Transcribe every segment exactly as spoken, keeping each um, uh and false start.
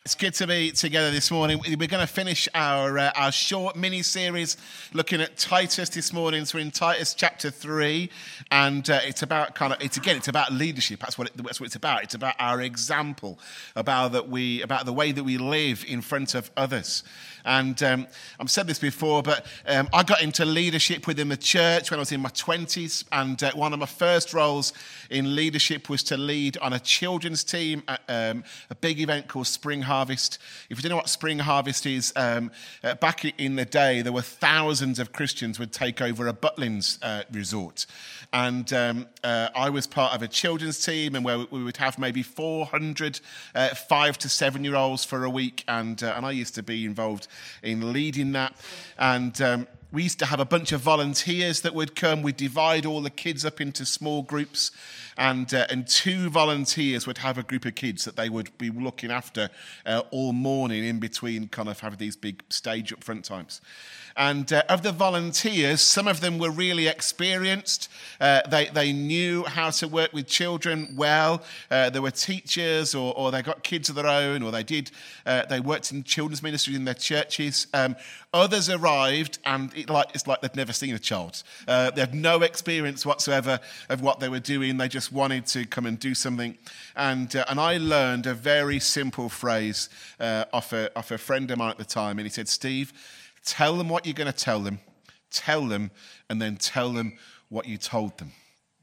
It's good to be together this morning. We're going to finish our uh, our short mini-series looking at Titus this morning. So we're in Titus chapter three, and uh, it's about kind of, it's again, it's about leadership. That's what, it, that's what it's about. It's about our example, about that we, about the way that we live in front of others. And um, I've said this before, but um, I got into leadership within the church when I was in my twenties, and uh, one of my first roles in leadership was to lead on a children's team at um, a big event called Spring Harvest. If you don't know what Spring Harvest is, um, uh, back in the day, there were thousands of Christians would take over a Butlins uh, resort. And um, uh, I was part of a children's team, and where we would have maybe four hundred uh, five to seven year olds for a week. And, uh, and I used to be involved in leading that. And um, we used to have a bunch of volunteers that would come. We'd divide all the kids up into small groups, and uh, and two volunteers would have a group of kids that they would be looking after uh, all morning in between kind of having these big stage up front times. And uh, of the volunteers, some of them were really experienced. Uh, they they knew how to work with children well. Uh, there were teachers, or or they got kids of their own, or they did uh, they worked in children's ministry in their churches. Um, others arrived, and it like it's like they'd never seen a child. Uh, they had no experience whatsoever of what they were doing. They just wanted to come and do something. And uh, and I learned a very simple phrase uh, off a off a friend of mine at the time, and he said, "Steve, tell them what you're going to tell them, tell them, and then tell them what you told them.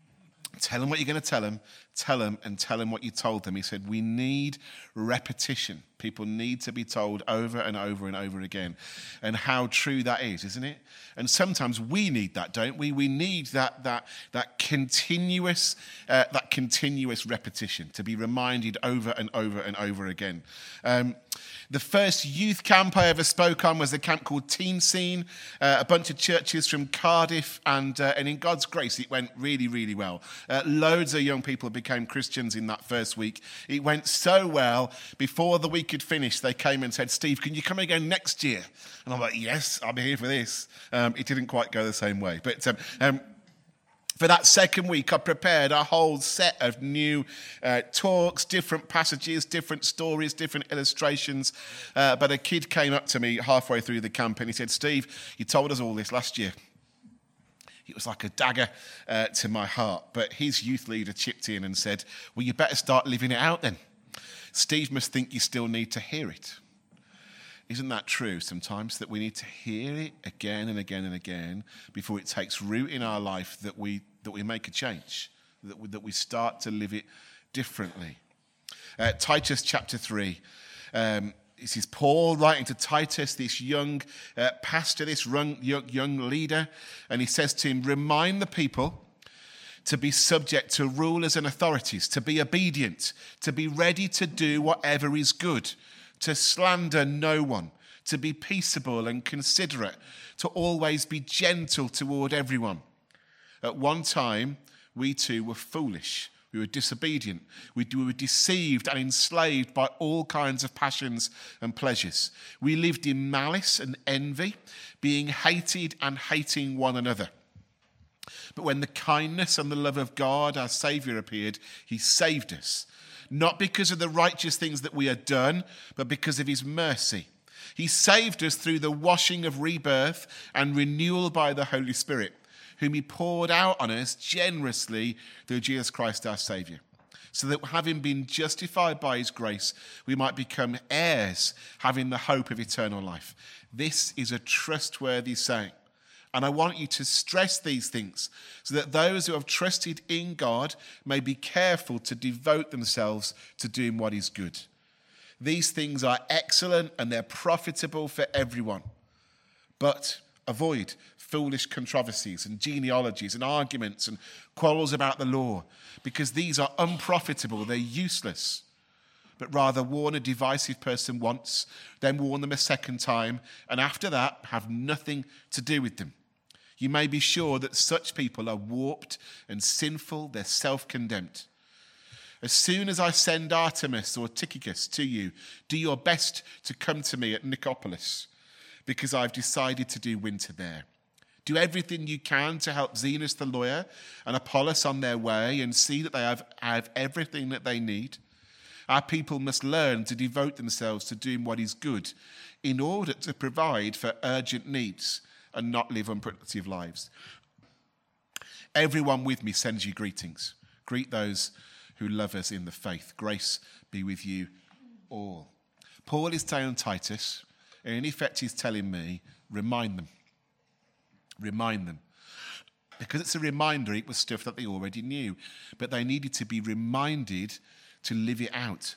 Tell them what you're going to tell them, tell them, and tell them what you told them." He said, we need repetition. People need to be told over and over and over again. And how true that is, isn't it? And sometimes we need that, don't we? We need that that that continuous uh, that continuous repetition, to be reminded over and over and over again. Um, The first youth camp I ever spoke on was a camp called Teen Scene, uh, a bunch of churches from Cardiff, and uh, and in God's grace, it went really, really well. Uh, loads of young people became Christians in that first week. It went so well, before the week had finished, they came and said, "Steve, can you come again next year?" And I'm like, "Yes, I'll be here for this." Um, it didn't quite go the same way, but um, um, for that second week, I prepared a whole set of new uh, talks, different passages, different stories, different illustrations. Uh, but a kid came up to me halfway through the camp, and he said, "Steve, you told us all this last year." It was like a dagger uh, to my heart. But his youth leader chipped in and said, "Well, you better start living it out then. Steve must think you still need to hear it." Isn't that true sometimes, that we need to hear it again and again and again before it takes root in our life, that we that we make a change, that we, that we start to live it differently? Uh, Titus chapter three. Um, this is Paul writing to Titus, this young uh, pastor, this young, young leader, and he says to him, "Remind the people to be subject to rulers and authorities, to be obedient, to be ready to do whatever is good, to slander no one, to be peaceable and considerate, to always be gentle toward everyone. At one time, we too were foolish. We were disobedient. We were deceived and enslaved by all kinds of passions and pleasures. We lived in malice and envy, being hated and hating one another. But when the kindness and the love of God, our Saviour, appeared, he saved us. Not because of the righteous things that we had done, but because of his mercy. He saved us through the washing of rebirth and renewal by the Holy Spirit, whom he poured out on us generously through Jesus Christ our Saviour, so that having been justified by his grace, we might become heirs, having the hope of eternal life. This is a trustworthy saying. And I want you to stress these things so that those who have trusted in God may be careful to devote themselves to doing what is good. These things are excellent and they're profitable for everyone. But avoid foolish controversies and genealogies and arguments and quarrels about the law, because these are unprofitable, they're useless. But rather warn a divisive person once, then warn them a second time, and after that have nothing to do with them. You may be sure that such people are warped and sinful, they're self-condemned. As soon as I send Artemis or Tychicus to you, do your best to come to me at Nicopolis, because I've decided to do winter there. Do everything you can to help Zenas the lawyer and Apollos on their way, and see that they have, have everything that they need. Our people must learn to devote themselves to doing what is good in order to provide for urgent needs and not live unproductive lives. Everyone with me sends you greetings. Greet those who love us in the faith. Grace be with you all. Paul is telling Titus, and in effect he's telling me, remind them. Remind them. Because it's a reminder, it was stuff that they already knew. But they needed to be reminded to live it out.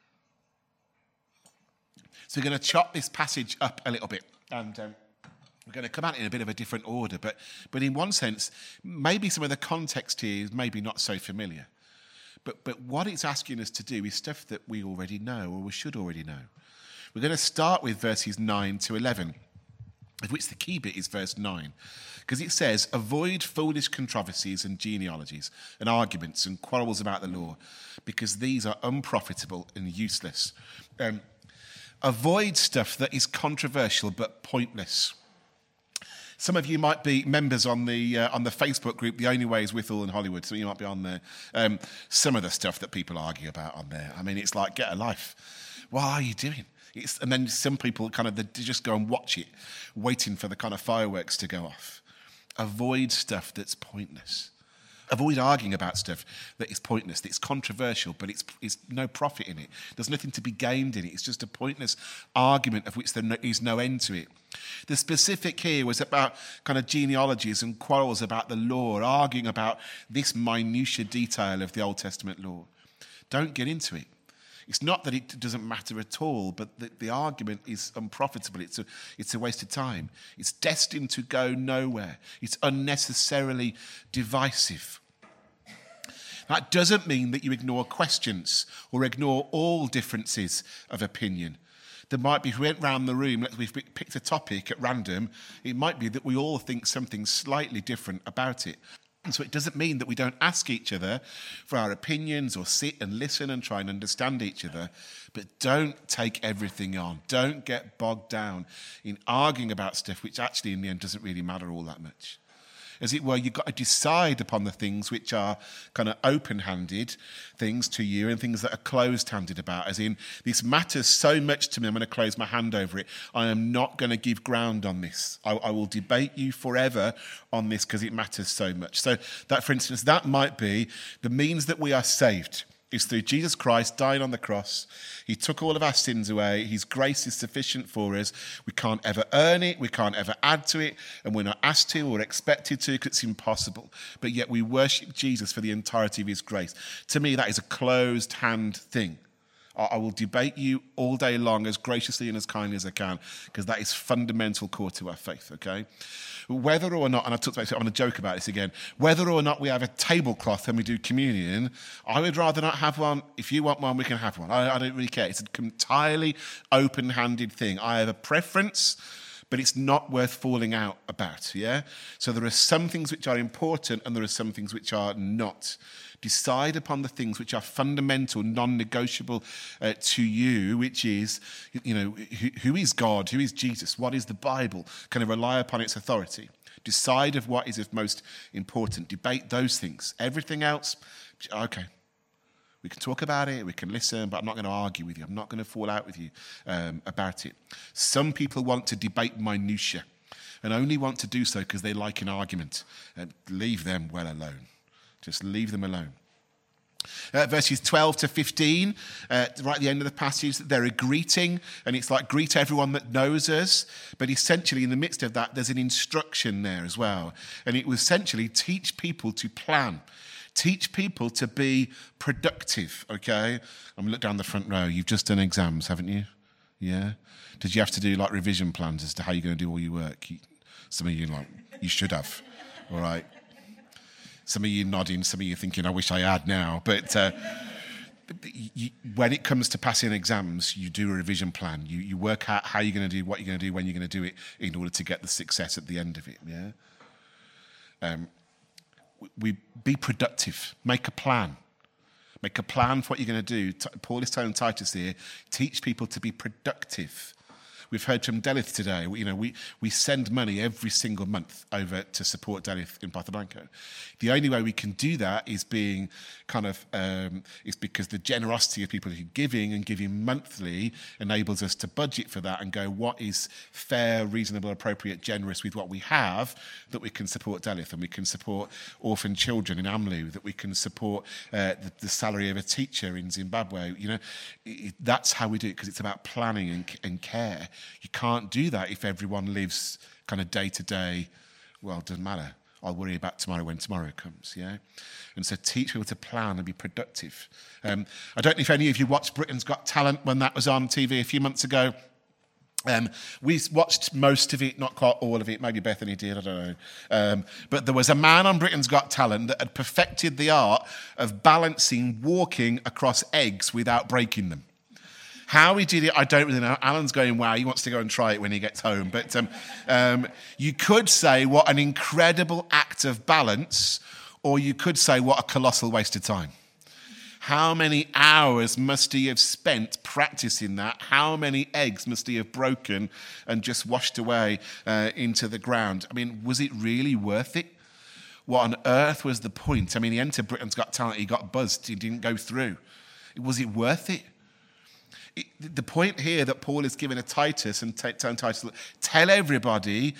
So we're going to chop this passage up a little bit. And um, we're going to come at it in a bit of a different order. But, but in one sense, maybe some of the context here is maybe not so familiar. But, but what it's asking us to do is stuff that we already know, or we should already know. We're going to start with verses nine to eleven, of which the key bit is verse nine. Because it says, avoid foolish controversies and genealogies and arguments and quarrels about the law, because these are unprofitable and useless. Um, avoid stuff that is controversial but pointless. Some of you might be members on the uh, on the Facebook group, The Only Way is Withal in Hollywood. Some of you might be on there. Um, some of the stuff that people argue about on there. I mean, it's like, get a life. What are you doing? It's, and then some people kind of they just go and watch it, waiting for the kind of fireworks to go off. Avoid stuff that's pointless. Avoid arguing about stuff that is pointless, that's controversial, but it's, it's no profit in it. There's nothing to be gained in it. It's just a pointless argument of which there is no end to it. The specific here was about kind of genealogies and quarrels about the law, arguing about this minutiate detail of the Old Testament law. Don't get into it. It's not that it doesn't matter at all, but the, the argument is unprofitable. It's a, it's a waste of time. It's destined to go nowhere. It's unnecessarily divisive. That doesn't mean that you ignore questions or ignore all differences of opinion. There might be, if we went round the room, we've picked a topic at random, it might be that we all think something slightly different about it. And so it doesn't mean that we don't ask each other for our opinions or sit and listen and try and understand each other, but don't take everything on. Don't get bogged down in arguing about stuff which actually in the end doesn't really matter all that much. As it were, you've got to decide upon the things which are kind of open-handed things to you and things that are closed-handed about, as in, this matters so much to me, I'm going to close my hand over it. I am not going to give ground on this. I, I will debate you forever on this because it matters so much. So that, for instance, that might be the means that we are saved is through Jesus Christ dying on the cross. He took all of our sins away. His grace is sufficient for us. We can't ever earn it. We can't ever add to it. And we're not asked to or expected to because it's impossible. But yet we worship Jesus for the entirety of his grace. To me, that is a closed hand thing. I will debate you all day long as graciously and as kindly as I can, because that is fundamental core to our faith, okay? Whether or not, and I've talked about it, I'm going to joke about this again, whether or not we have a tablecloth when we do communion, I would rather not have one. If you want one, we can have one. I, I don't really care. It's an entirely open-handed thing. I have a preference, but it's not worth falling out about, yeah? So there are some things which are important and there are some things which are not. Decide upon the things which are fundamental, non-negotiable uh, to you, which is, you know, who, who is God? Who is Jesus? What is the Bible? Kind of rely upon its authority. Decide of what is of most important. Debate those things. Everything else, okay. We can talk about it, we can listen, but I'm not going to argue with you. I'm not going to fall out with you um, about it. Some people want to debate minutiae and only want to do so because they like an argument. And leave them well alone. Just leave them alone. Uh, verses twelve to fifteen, uh, right at the end of the passage, they're a greeting, and it's like greet everyone that knows us. But essentially, in the midst of that, there's an instruction there as well. And it was essentially teach people to plan. Teach people to be productive, okay? I'm looking down the front row. You've just done exams, haven't you? Yeah? Did you have to do like revision plans as to how you're going to do all your work? You, some of you like, you should have, all right? Some of you nodding, some of you thinking, I wish I had now. But uh, you, when it comes to passing exams, you do a revision plan. You, you work out how you're going to do, what you're going to do, when you're going to do it in order to get the success at the end of it, yeah? Um, we be productive. Make a plan. Make a plan for what you're going to do. Paul is telling Titus here, teach people to be productive. we've heard from Delith today. You know, we, we send money every single month over to support Delith in Porto Blanco. The only way we can do that is being kind of, um, is because the generosity of people who are giving and giving monthly enables us to budget for that and go, what is fair, reasonable, appropriate, generous with what we have, that we can support Delith, and we can support orphan children in Amlu, that we can support uh, the, the salary of a teacher in Zimbabwe. You know, it, that's how we do it, because it's about planning and, and care. You can't do that if everyone lives kind of day to day. Well, it doesn't matter. I'll worry about tomorrow when tomorrow comes, yeah? And so teach people to plan and be productive. Um, I don't know if any of you watched Britain's Got Talent when that was on T V a few months ago. Um, we watched most of it, not quite all of it. Maybe Bethany did, I don't know. Um, but there was a man on Britain's Got Talent that had perfected the art of balancing walking across eggs without breaking them. How he did it, I don't really know. Alan's going, wow, he wants to go and try it when he gets home. But um, um, you could say what an incredible act of balance, or you could say what a colossal waste of time. How many hours must he have spent practicing that? How many eggs must he have broken and just washed away uh, into the ground? I mean, was it really worth it? What on earth was the point? I mean, he entered Britain's Got Talent, he got buzzed, he didn't go through. Was it worth it? It, the point here that Paul is giving to Titus and t- telling Titus, tell everybody,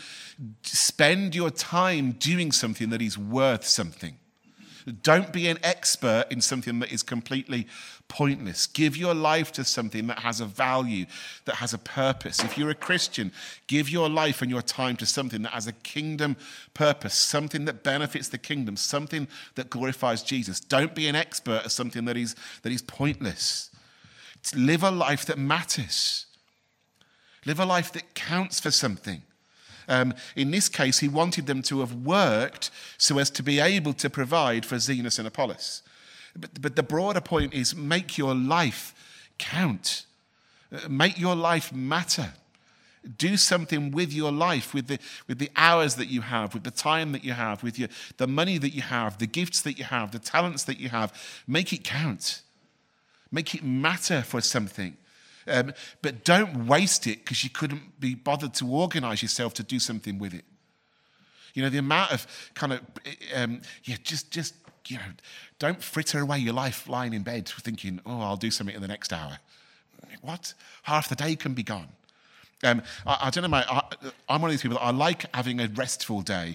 spend your time doing something that is worth something. Don't be an expert in something that is completely pointless. Give your life to something that has a value, that has a purpose. If you're a Christian, give your life and your time to something that has a kingdom purpose, something that benefits the kingdom, something that glorifies Jesus. Don't be an expert at something that is, that is pointless. Live a life that matters. Live a life that counts for something. Um, in this case, he wanted them to have worked so as to be able to provide for Zenos and Apollos. But, but the broader point is make your life count. Uh, make your life matter. Do something with your life, with the with the hours that you have, with the time that you have, with your, the money that you have, the gifts that you have, the talents that you have. Make it count. Make it matter for something. Um, but don't waste it because you couldn't be bothered to organise yourself to do something with it. You know, the amount of kind of, um, yeah, just, just, you know, don't fritter away your life lying in bed thinking, oh, I'll do something in the next hour. What? Half the day can be gone. Um, I, I don't know, mate, I, I'm one of these people that I like having a restful day.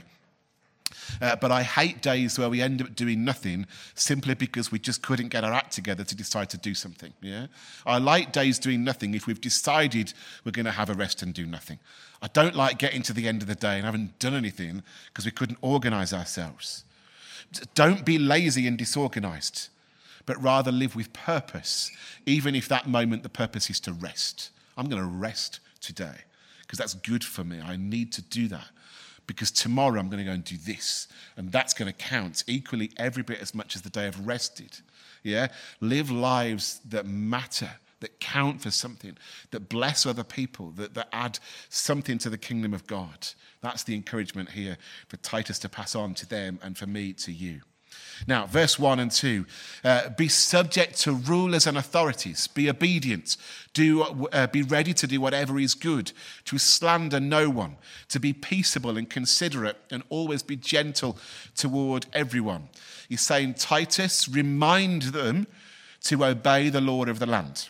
Uh, but I hate days where we end up doing nothing simply because we just couldn't get our act together to decide to do something. Yeah, I like days doing nothing if we've decided we're going to have a rest and do nothing. I don't like getting to the end of the day and haven't done anything because we couldn't organise ourselves. Don't be lazy and disorganised, but rather live with purpose, even if that moment the purpose is to rest. I'm going to rest today because that's good for me. I need to do that. Because tomorrow I'm going to go and do this. And that's going to count equally every bit as much as the day I've rested. Yeah? Live lives that matter, that count for something, that bless other people, that, that add something to the kingdom of God. That's the encouragement here for Titus to pass on to them and for me to you. Now, verse one and two, uh, be subject to rulers and authorities, be obedient, do, uh, be ready to do whatever is good, to slander no one, to be peaceable and considerate, and always be gentle toward everyone. He's saying, Titus, remind them to obey the law of the land.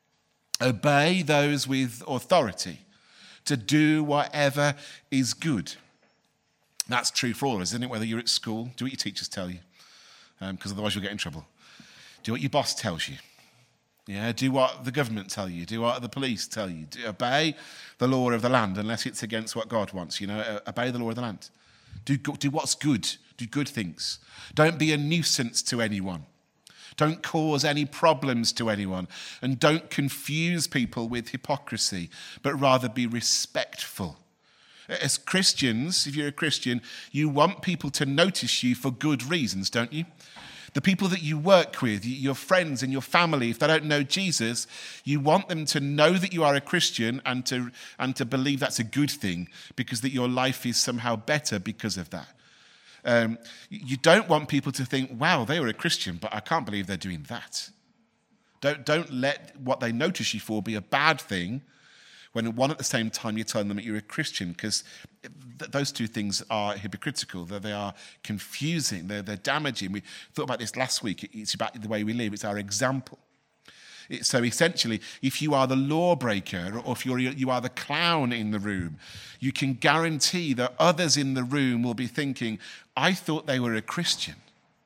Obey those with authority, to do whatever is good. That's true for all of us, isn't it? Whether you're at school, do what your teachers tell you. Because um, otherwise you'll get in trouble. Do what your boss tells you. Yeah, do what the government tell you. Do what the police tell you. Do, obey the law of the land, unless it's against what God wants. You know, uh, obey the law of the land. Do do what's good. Do good things. Don't be a nuisance to anyone. Don't cause any problems to anyone, and don't confuse people with hypocrisy, but rather be respectful. As Christians, if you're a Christian, you want people to notice you for good reasons, don't you? The people that you work with, your friends and your family, if they don't know Jesus, you want them to know that you are a Christian and to and to believe that's a good thing because that your life is somehow better because of that. Um, you don't want people to think, wow, they were a Christian, but I can't believe they're doing that. Don't, don't let what they notice you for be a bad thing. when one at the same time you're telling them that you're a Christian, because th- those two things are hypocritical. They, they are confusing. They're, they're damaging. We thought about this last week. It's about the way we live. It's our example. It, so essentially, if you are the lawbreaker or if you're, you are the clown in the room, you can guarantee that others in the room will be thinking, I thought they were a Christian,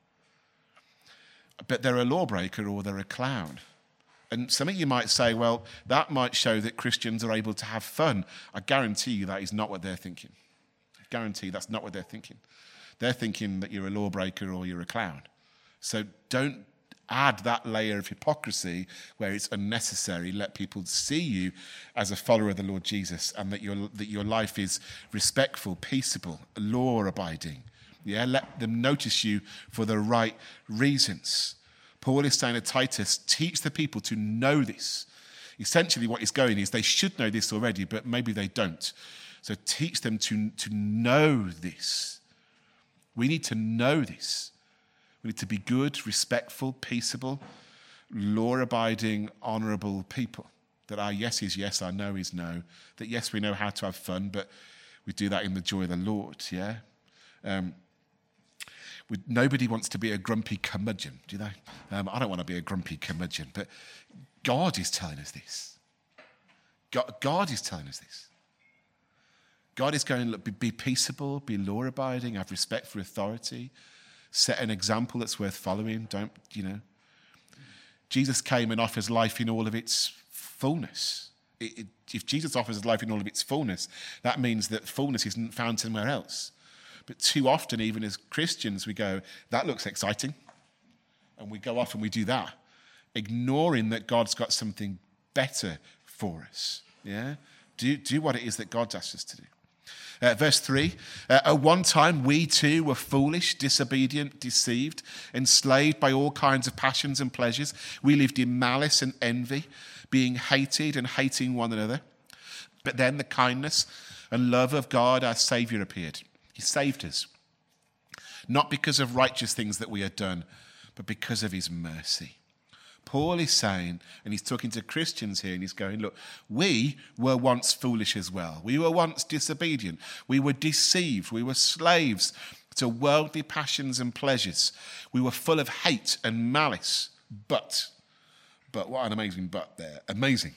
but they're a lawbreaker or they're a clown. And some of you might say, well, that might show that Christians are able to have fun. I guarantee you that is not what they're thinking. I guarantee that's not what they're thinking. They're thinking that you're a lawbreaker or you're a clown. So don't add that layer of hypocrisy where it's unnecessary. Let people see you as a follower of the Lord Jesus and that your, that your life is respectful, peaceable, law-abiding. Yeah, let them notice you for the right reasons. Paul is saying to Titus, teach the people to know this. Essentially what he's going is they should know this already, but maybe they don't. So teach them to, to know this. We need to know this. We need to be good, respectful, peaceable, law-abiding, honourable people. That our yes is yes, our no is no. That yes, we know how to have fun, but we do that in the joy of the Lord, yeah? Um, We, nobody wants to be a grumpy curmudgeon, do they? Um, I don't want to be a grumpy curmudgeon, but God is telling us this. God, God is telling us this. God is going, look, be, be peaceable, be law-abiding, have respect for authority, set an example that's worth following. Don't, you know. Jesus came and offers life in all of its fullness. It, it, if Jesus offers life in all of its fullness, that means that fullness isn't found somewhere else. But too often, even as Christians, we go, that looks exciting. And we go off and we do that, ignoring that God's got something better for us. Yeah? Do, do what it is that God's asked us to do. Uh, verse three, uh, at one time we too were foolish, disobedient, deceived, enslaved by all kinds of passions and pleasures. We lived in malice and envy, being hated and hating one another. But then the kindness and love of God, our Saviour, appeared. He saved us, not because of righteous things that we had done, but because of his mercy. Paul is saying, and he's talking to Christians here, and he's going, look, we were once foolish as well. We were once disobedient. We were deceived. We were slaves to worldly passions and pleasures. We were full of hate and malice. But, but what an amazing but there. Amazing.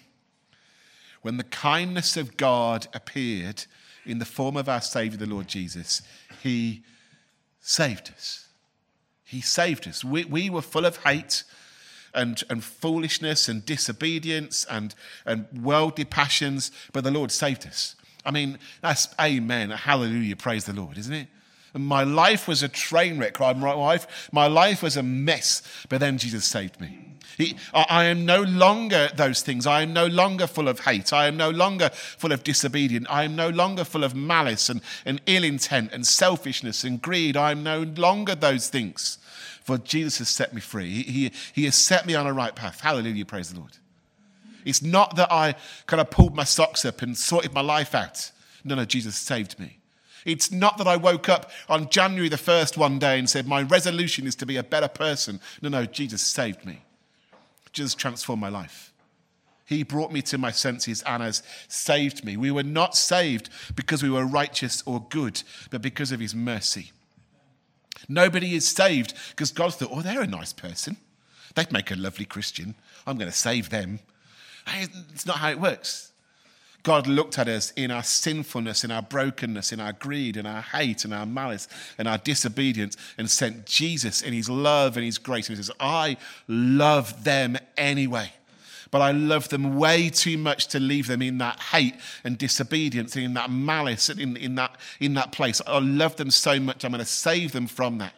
When the kindness of God appeared in the form of our Saviour, the Lord Jesus, he saved us. He saved us. We, we were full of hate and, and foolishness and disobedience and, and worldly passions, but the Lord saved us. I mean, that's amen, hallelujah, praise the Lord, isn't it? And my life was a train wreck, my life, my life was a mess, but then Jesus saved me. He, I am no longer those things. I am no longer full of hate. I am no longer full of disobedience. I am no longer full of malice and, and ill intent and selfishness and greed. I am no longer those things. For Jesus has set me free. He, he, he has set me on a right path. Hallelujah, praise the Lord. It's not that I kind of pulled my socks up and sorted my life out. No, no, Jesus saved me. It's not that I woke up on January the first one day and said, my resolution is to be a better person. No, no, Jesus saved me. Jesus transformed my life. He brought me to my senses and has saved me. We were not saved because we were righteous or good, but because of his mercy. Nobody is saved because God thought, oh, they're a nice person. They'd make a lovely Christian. I'm going to save them. It's not how it works. God looked at us in our sinfulness, in our brokenness, in our greed, in our hate, in our malice, in our disobedience, and sent Jesus in his love and his grace. And he says, I love them anyway, but I love them way too much to leave them in that hate and disobedience, and in that malice, and in, in, that, in that place. I love them so much, I'm going to save them from that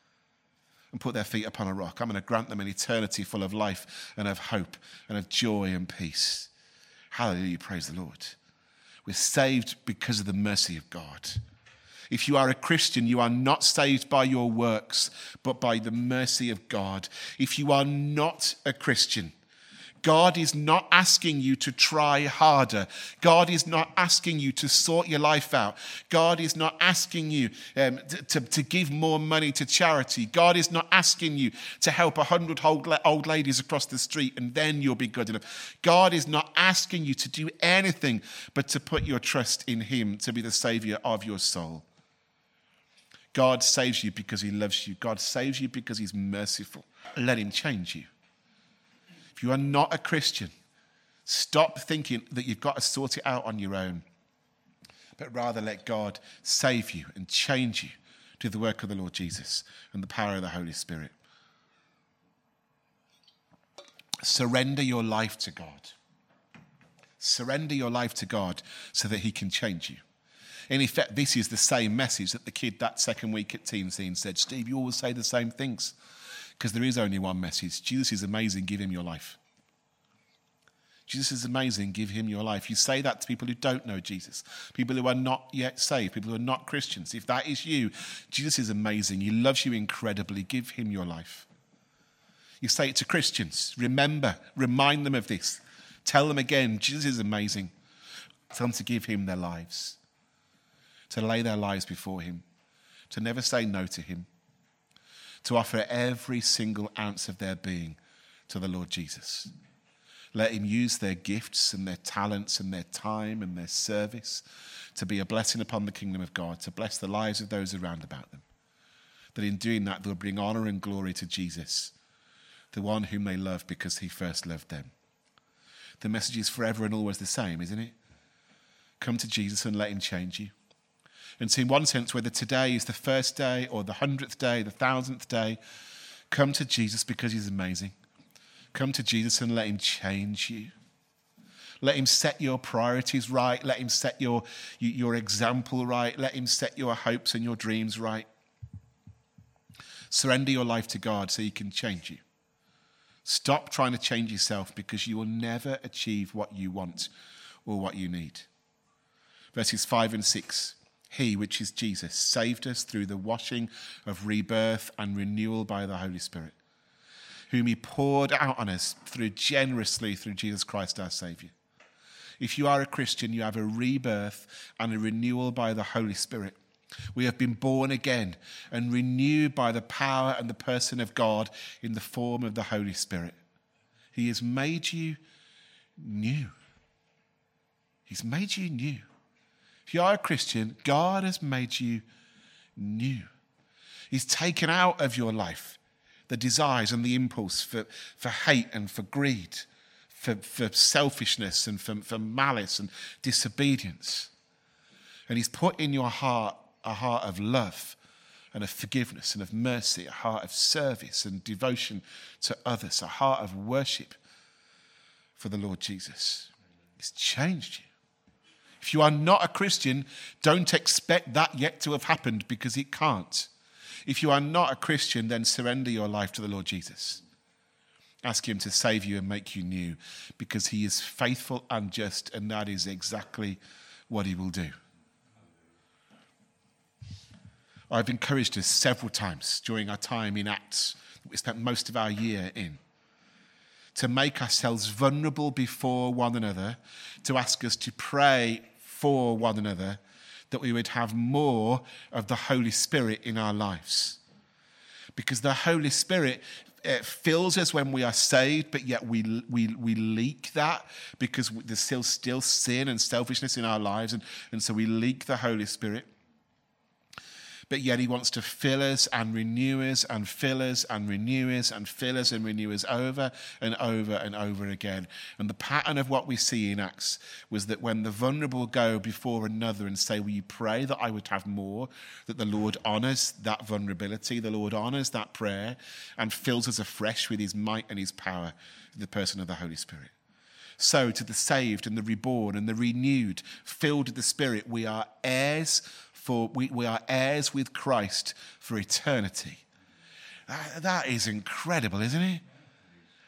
and put their feet upon a rock. I'm going to grant them an eternity full of life and of hope and of joy and peace. Hallelujah, praise the Lord. We're saved because of the mercy of God. If you are a Christian, you are not saved by your works, but by the mercy of God. If you are not a Christian, God is not asking you to try harder. God is not asking you to sort your life out. God is not asking you um, to, to, to give more money to charity. God is not asking you to help a hundred old, old ladies across the street and then you'll be good enough. God is not asking you to do anything but to put your trust in him to be the saviour of your soul. God saves you because he loves you. God saves you because he's merciful. Let him change you. If you are not a Christian, stop thinking that you've got to sort it out on your own, but rather let God save you and change you through the work of the Lord Jesus and the power of the Holy Spirit. Surrender your life to God. Surrender your life to God so that he can change you. In effect, this is the same message that the kid that second week at Team Scene said, Steve, you always say the same things. Because there is only one message. Jesus is amazing, give him your life. Jesus is amazing, give him your life. You say that to people who don't know Jesus, people who are not yet saved, people who are not Christians. If that is you, Jesus is amazing. He loves you incredibly, give him your life. You say it to Christians, remember, remind them of this. Tell them again, Jesus is amazing. Tell them to give him their lives, to lay their lives before him, to never say no to him, to offer every single ounce of their being to the Lord Jesus. Let him use their gifts and their talents and their time and their service to be a blessing upon the kingdom of God, to bless the lives of those around about them. That in doing that, they'll bring honor and glory to Jesus, the one whom they love because he first loved them. The message is forever and always the same, isn't it? Come to Jesus and let him change you. And so in one sense, whether today is the first day or the hundredth day, the thousandth day, come to Jesus because he's amazing. Come to Jesus and let him change you. Let him set your priorities right. Let him set your, your example right. Let him set your hopes and your dreams right. Surrender your life to God so he can change you. Stop trying to change yourself because you will never achieve what you want or what you need. Verses five and six. He, which is Jesus, saved us through the washing of rebirth and renewal by the Holy Spirit, whom he poured out on us through generously through Jesus Christ our Saviour. If you are a Christian, you have a rebirth and a renewal by the Holy Spirit. We have been born again and renewed by the power and the person of God in the form of the Holy Spirit. He has made you new. He's made you new. If you are a Christian, God has made you new. He's taken out of your life the desires and the impulse for, for hate and for greed, for, for selfishness and for, for malice and disobedience. And he's put in your heart a heart of love and of forgiveness and of mercy, a heart of service and devotion to others, a heart of worship for the Lord Jesus. He's changed you. If you are not a Christian, don't expect that yet to have happened because it can't. If you are not a Christian, then surrender your life to the Lord Jesus. Ask him to save you and make you new because he is faithful and just, and that is exactly what he will do. I've encouraged us several times during our time in Acts, that we spent most of our year in, to make ourselves vulnerable before one another, to ask us to pray for one another, that we would have more of the Holy Spirit in our lives. Because the Holy Spirit uh, fills us when we are saved, but yet we we we leak that because there's still, still sin and selfishness in our lives, and, and so we leak the Holy Spirit. But yet he wants to fill us and renew us and fill us and renew us and fill us and renew us over and over and over again. And the pattern of what we see in Acts was that when the vulnerable go before another and say, will you pray that I would have more, that the Lord honours that vulnerability, the Lord honours that prayer and fills us afresh with his might and his power, the person of the Holy Spirit. So to the saved and the reborn and the renewed, filled with the Spirit, we are heirs For we, we are heirs with Christ for eternity. That, that is incredible, isn't it?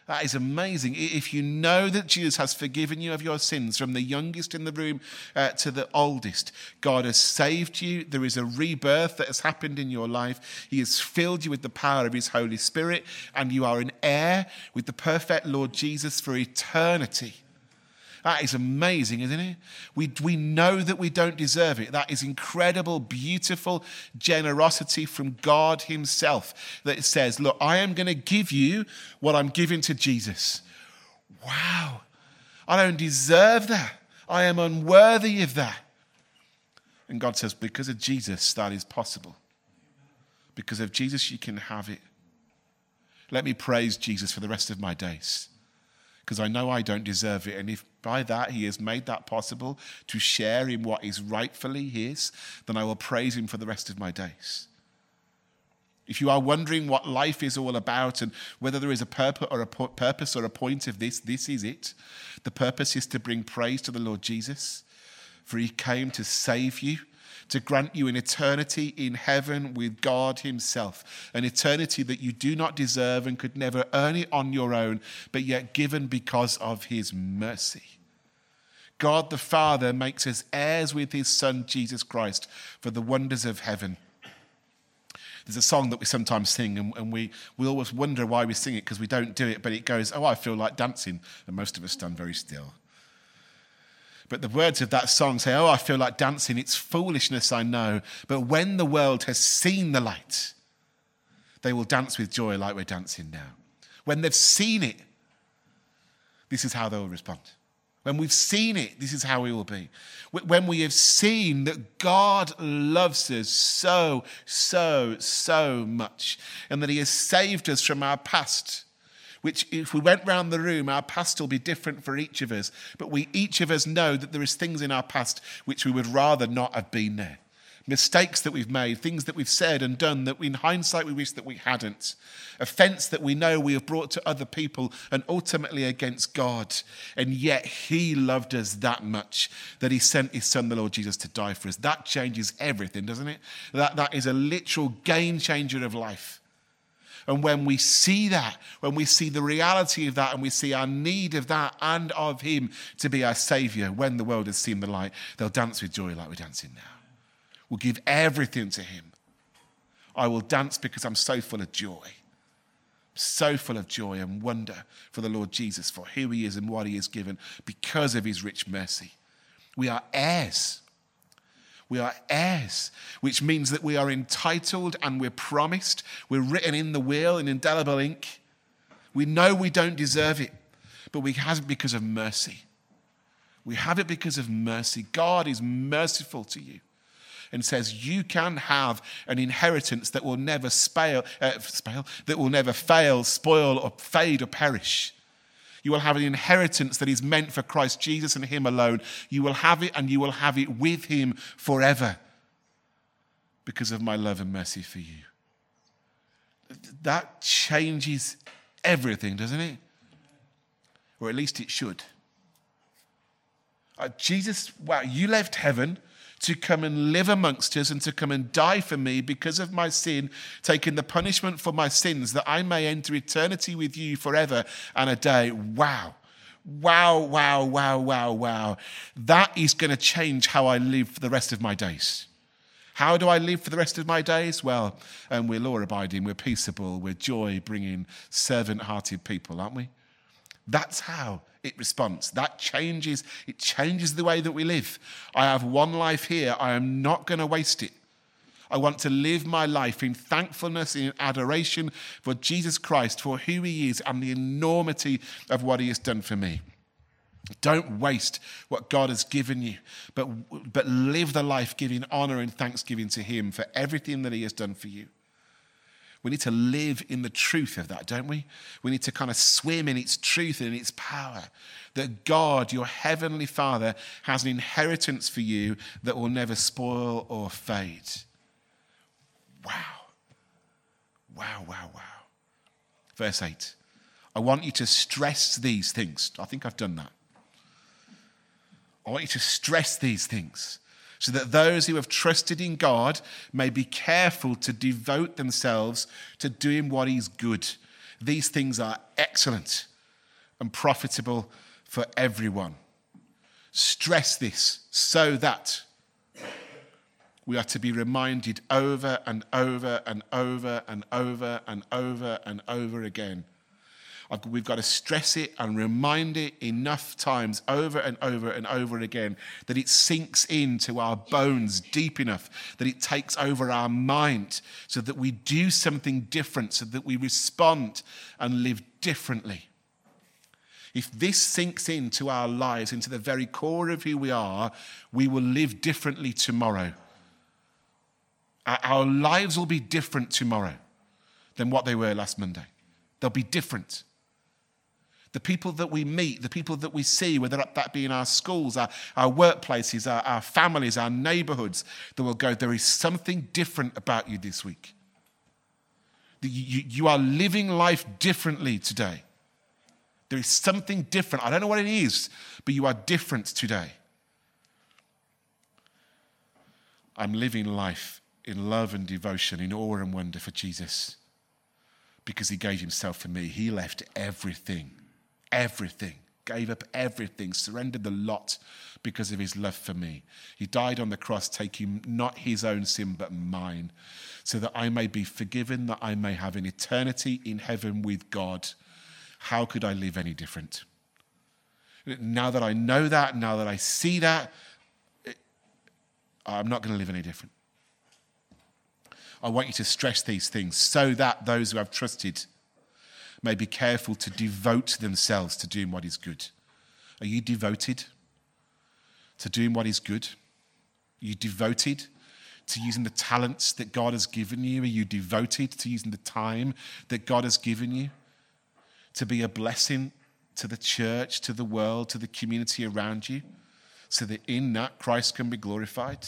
That is amazing. If you know that Jesus has forgiven you of your sins, from the youngest in the room uh, to the oldest, God has saved you. There is a rebirth that has happened in your life. He has filled you with the power of his Holy Spirit, and you are an heir with the perfect Lord Jesus for eternity. That is amazing, isn't it? We, we know that we don't deserve it. That is incredible, beautiful generosity from God himself that says, look, I am going to give you what I'm giving to Jesus. Wow. I don't deserve that. I am unworthy of that. And God says, because of Jesus, that is possible. Because of Jesus, you can have it. Let me praise Jesus for the rest of my days, because I know I don't deserve it. And if by that he has made that possible to share in what is rightfully his, then I will praise him for the rest of my days. If you are wondering what life is all about and whether there is a purpose or a purpose or a point of this, this is it. The purpose is to bring praise to the Lord Jesus, for he came to save you, to grant you an eternity in heaven with God himself, an eternity that you do not deserve and could never earn it on your own, but yet given because of his mercy. God the Father makes us heirs with his Son, Jesus Christ, for the wonders of heaven. There's a song that we sometimes sing, and, and we, we always wonder why we sing it, because we don't do it, but it goes, oh, I feel like dancing, and most of us stand very still. But the words of that song say, oh, I feel like dancing. It's foolishness, I know. But when the world has seen the light, they will dance with joy like we're dancing now. When they've seen it, this is how they will respond. When we've seen it, this is how we will be. When we have seen that God loves us so, so, so much, and that he has saved us from our past, which if we went round the room, our past will be different for each of us. But we, each of us know that there is things in our past which we would rather not have been there. Mistakes that we've made, things that we've said and done that in hindsight we wish that we hadn't. Offence that we know we have brought to other people and ultimately against God. And yet he loved us that much that he sent his Son, the Lord Jesus, to die for us. That changes everything, doesn't it? That, that is a literal game changer of life. And when we see that, when we see the reality of that, and we see our need of that and of him to be our saviour, when the world has seen the light, they'll dance with joy like we're dancing now. We'll give everything to him. I will dance because I'm so full of joy. So full of joy and wonder for the Lord Jesus, for who he is and what he has given because of his rich mercy. We are heirs. We are heirs, which means that we are entitled and we're promised. We're written in the will in indelible ink. We know we don't deserve it, but we have it because of mercy. We have it because of mercy. God is merciful to you and says you can have an inheritance that will never spale, uh, spale, that will never fail, spoil, or fade or perish. You will have an inheritance that is meant for Christ Jesus and him alone. You will have it, and you will have it with him forever because of my love and mercy for you. That changes everything, doesn't it? Or at least it should. Uh, Jesus, wow, you left heaven to come and live amongst us and to come and die for me because of my sin, taking the punishment for my sins, that I may enter eternity with you forever and a day. Wow. Wow, wow, wow, wow, wow. That is going to change how I live for the rest of my days. How do I live for the rest of my days? Well, um, we're law-abiding, we're peaceable, we're joy-bringing, servant-hearted people, aren't we? That's how it responds. That changes, it changes the way that we live. I have one life here. I am not going to waste it. I want to live my life in thankfulness, in adoration for Jesus Christ, for who he is and the enormity of what he has done for me. Don't waste what God has given you, but, but live the life giving honor and thanksgiving to him for everything that he has done for you. We need to live in the truth of that, don't we? We need to kind of swim in its truth and in its power. That God, your heavenly Father, has an inheritance for you that will never spoil or fade. Wow. Wow, wow, wow. Verse eight. I want you to stress these things. I think I've done that. I want you to stress these things, so that those who have trusted in God may be careful to devote themselves to doing what is good. These things are excellent. and profitable for everyone. Stress this so that we are to be reminded over and over and over and over and over and over again. We've got to stress it and remind it enough times over and over and over again that it sinks into our bones deep enough, that it takes over our mind so that we do something different, so that we respond and live differently. If this sinks into our lives, into the very core of who we are, we will live differently tomorrow. Our lives will be different tomorrow than what they were last Monday. They'll be different. The people that we meet, the people that we see, whether that be in our schools, our, our workplaces, our, our families, our neighborhoods, that will go, there is something different about you this week. You, you, you are living life differently today. There is something different. I don't know what it is, but you are different today. I'm living life in love and devotion, in awe and wonder for Jesus, because he gave himself for me. He left everything. Everything, gave up everything, surrendered the lot because of his love for me. He died on the cross, taking not his own sin but mine, so that I may be forgiven, that I may have an eternity in heaven with God. How could I live any different? Now that I know that, now that I see that, I'm not going to live any different. I want you to stress these things so that those who have trusted may be careful to devote themselves to doing what is good. Are you devoted to doing what is good? Are you devoted to using the talents that God has given you? Are you devoted to using the time that God has given you to be a blessing to the church, to the world, to the community around you, so that in that Christ can be glorified?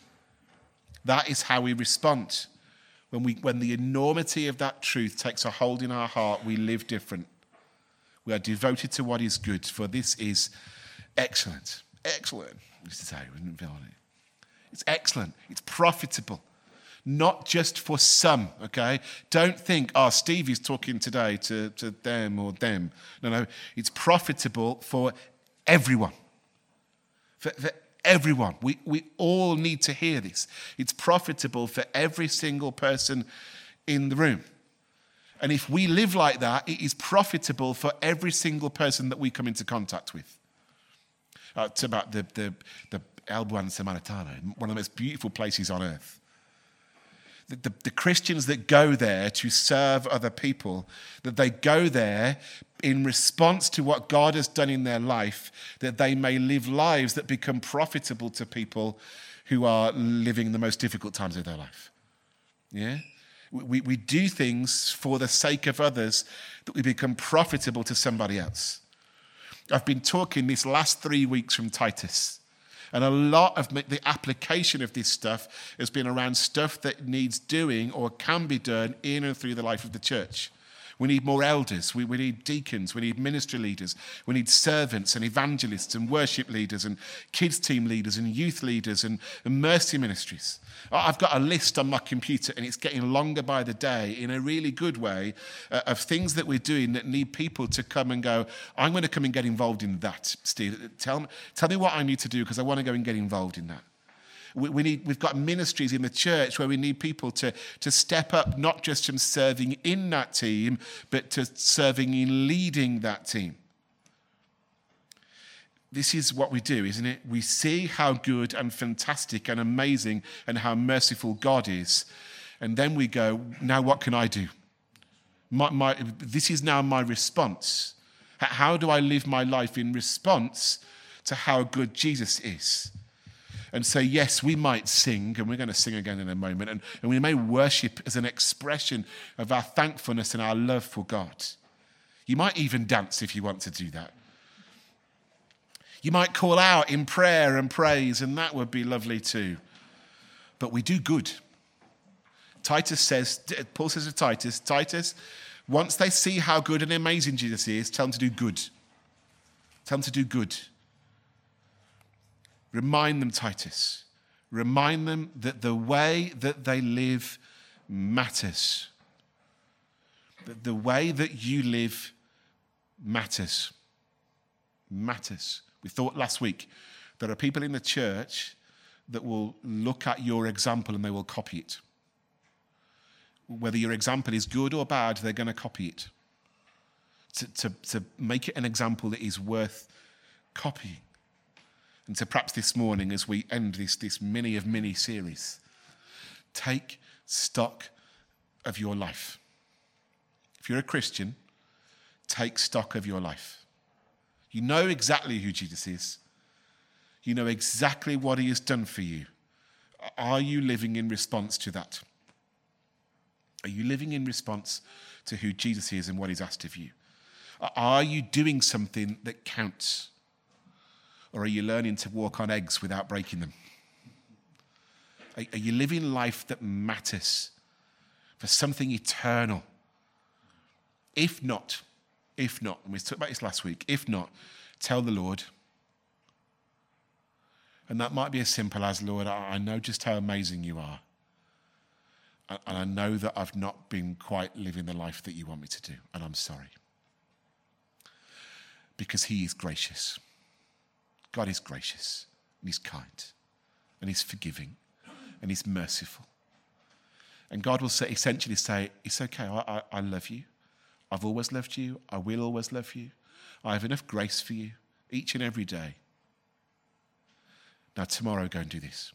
That is how we respond. When we, when the enormity of that truth takes a hold in our heart, we live different. We are devoted to what is good, for this is excellent. Excellent. Used to say, wouldn't it feel on it? It's excellent. It's profitable. Not just for some, okay? Don't think, oh, Stevie's talking today to, to them or them. No, no. It's profitable for everyone. For, for Everyone. We, we all need to hear this. It's profitable for every single person in the room. And if we live like that, it is profitable for every single person that we come into contact with. Uh, it's about the, the, the El Buen Samaritano, one of the most beautiful places on earth. The, the, the Christians that go there to serve other people, that they go there in response to what God has done in their life, that they may live lives that become profitable to people who are living the most difficult times of their life. Yeah? We, we do things for the sake of others that we become profitable to somebody else. I've been talking this last three weeks from Titus. And a lot of the application of this stuff has been around stuff that needs doing or can be done in and through the life of the church. We need more elders. We, we need deacons. We need ministry leaders. We need servants and evangelists and worship leaders and kids team leaders and youth leaders and, and mercy ministries. I've got a list on my computer, and it's getting longer by the day in a really good way, uh, of things that we're doing that need people to come and go, I'm going to come and get involved in that, Steve. Tell me, tell me what I need to do, because I want to go and get involved in that. We, we need, we've got ministries in the church where we need people to, to step up, not just from serving in that team, but to serving in leading that team. This is what we do, isn't it? We see how good and fantastic and amazing and how merciful God is. And then we go, now what can I do? My, my, this is now my response. How do I live my life in response to how good Jesus is? And so, yes, we might sing, and we're going to sing again in a moment, and, and we may worship as an expression of our thankfulness and our love for God. You might even dance if you want to do that. You might call out in prayer and praise, and that would be lovely too. But we do good. Titus says, Paul says to Titus, Titus, once they see how good and amazing Jesus is, tell them to do good. Tell them to do good. Remind them, Titus. Remind them that the way that they live matters. That the way that you live matters. matters. We thought last week, there are people in the church that will look at your example and they will copy it. Whether your example is good or bad, they're going to copy it. To, to, to make it an example that is worth copying. And so perhaps this morning, as we end this, this mini of mini series, take stock of your life. If you're a Christian, take stock of your life. You know exactly who Jesus is. You know exactly what he has done for you. Are you living in response to that? Are you living in response to who Jesus is and what he's asked of you? Are you doing something that counts? Or are you learning to walk on eggs without breaking them? Are you living life that matters for something eternal? If not, if not, and we talked about this last week, if not, tell the Lord. And that might be as simple as, Lord, I know just how amazing you are. And I know that I've not been quite living the life that you want me to do. And I'm sorry. Because he is gracious. God is gracious. And he's kind. And he's forgiving. And he's merciful. And God will say, essentially say, it's okay, I, I, I love you. I've always loved you. I will always love you. I have enough grace for you each and every day. Now tomorrow, go and do this.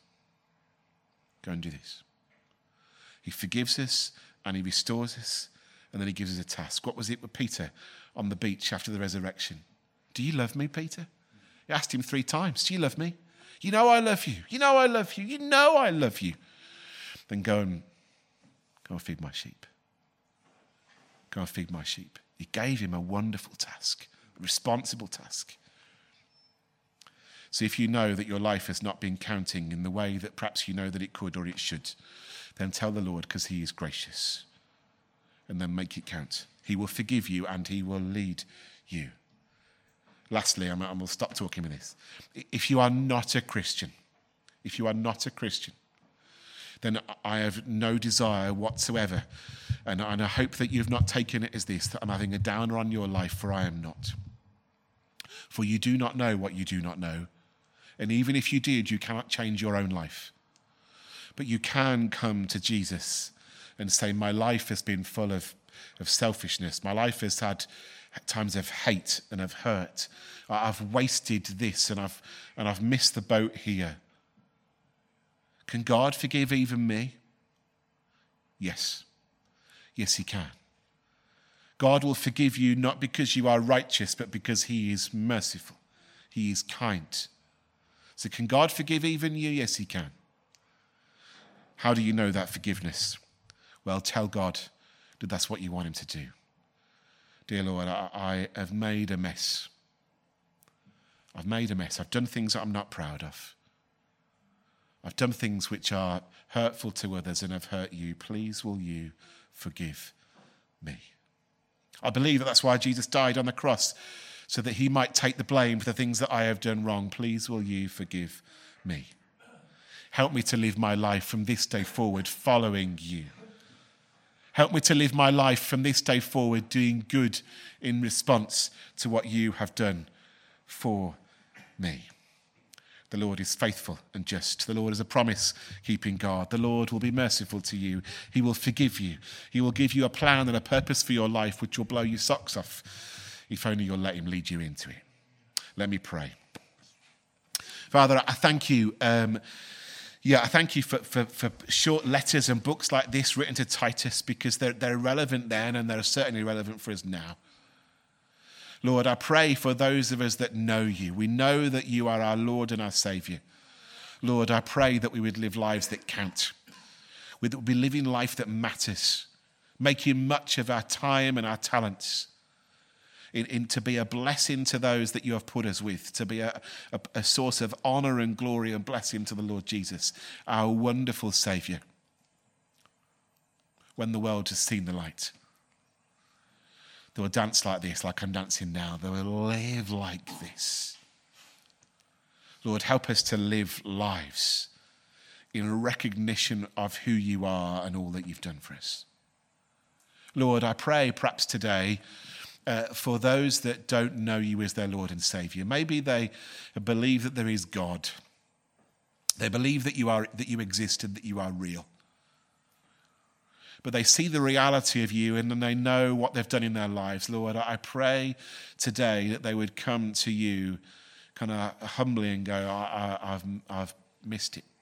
Go and do this. He forgives us and he restores us, and then he gives us a task. What was it with Peter on the beach after the resurrection? Do you love me, Peter? He asked him three times, do you love me? You know I love you. You know I love you. You know I love you. Then go and go and feed my sheep. Go and feed my sheep. He gave him a wonderful task, a responsible task. So if you know that your life has not been counting in the way that perhaps you know that it could or it should, then tell the Lord, because he is gracious. And then make it count. He will forgive you and he will lead you. Lastly, and we'll stop talking with this. If you are not a Christian, if you are not a Christian, then I have no desire whatsoever. And, and I hope that you've not taken it as this, that I'm having a downer on your life, for I am not. For you do not know what you do not know. And even if you did, you cannot change your own life. But you can come to Jesus and say, my life has been full of, of selfishness. My life has had times of hate and of hurt. I've wasted this and I've, and I've missed the boat here. Can God forgive even me? Yes. Yes, he can. God will forgive you not because you are righteous, but because he is merciful. He is kind. So can God forgive even you? Yes, he can. How do you know that forgiveness? Well, tell God that that's what you want him to do. Dear Lord, I, I have made a mess. I've made a mess. I've done things that I'm not proud of. I've done things which are hurtful to others and have hurt you. Please will you forgive me? I believe that that's why Jesus died on the cross, so that he might take the blame for the things that I have done wrong. Please will you forgive me? Help me to live my life from this day forward following you. Help me to live my life from this day forward doing good in response to what you have done for me. The Lord is faithful and just. The Lord is a promise-keeping God. The Lord will be merciful to you. He will forgive you. He will give you a plan and a purpose for your life which will blow your socks off if only you'll let him lead you into it. Let me pray. Father, I thank you. Um, yeah, I thank you for, for, for short letters and books like this written to Titus, because they're, they're relevant then and they're certainly relevant for us now. Lord, I pray for those of us that know you. We know that you are our Lord and our Saviour. Lord, I pray that we would live lives that count. We would be living life that matters, making much of our time and our talents in, in to be a blessing to those that you have put us with, to be a, a, a source of honour and glory and blessing to the Lord Jesus, our wonderful Saviour, when the world has seen the light. They will dance like this, like I'm dancing now. They will live like this. Lord, help us to live lives in recognition of who you are and all that you've done for us. Lord, I pray perhaps today uh, for those that don't know you as their Lord and Saviour. Maybe they believe that there is God. They believe that you are that you exist and that you are real. But they see the reality of you and then they know what they've done in their lives. Lord, I pray today that they would come to you kind of humbly and go, I, I, I've, I've missed it.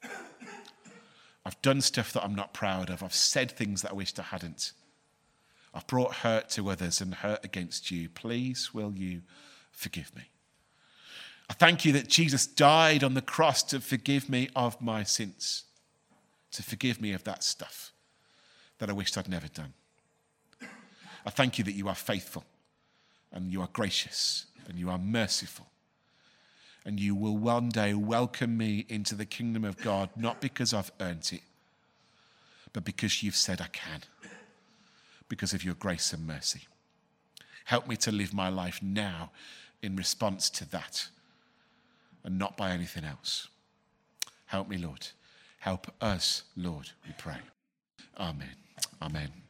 I've done stuff that I'm not proud of. I've said things that I wished I hadn't. I've brought hurt to others and hurt against you. Please, will you forgive me? I thank you that Jesus died on the cross to forgive me of my sins, to forgive me of that stuff that I wished I'd never done. I thank you that you are faithful and you are gracious and you are merciful. And you will one day welcome me into the kingdom of God, not because I've earned it, but because you've said I can, because of your grace and mercy. Help me to live my life now in response to that and not by anything else. Help me, Lord. Help us, Lord, we pray. Amen. Amen.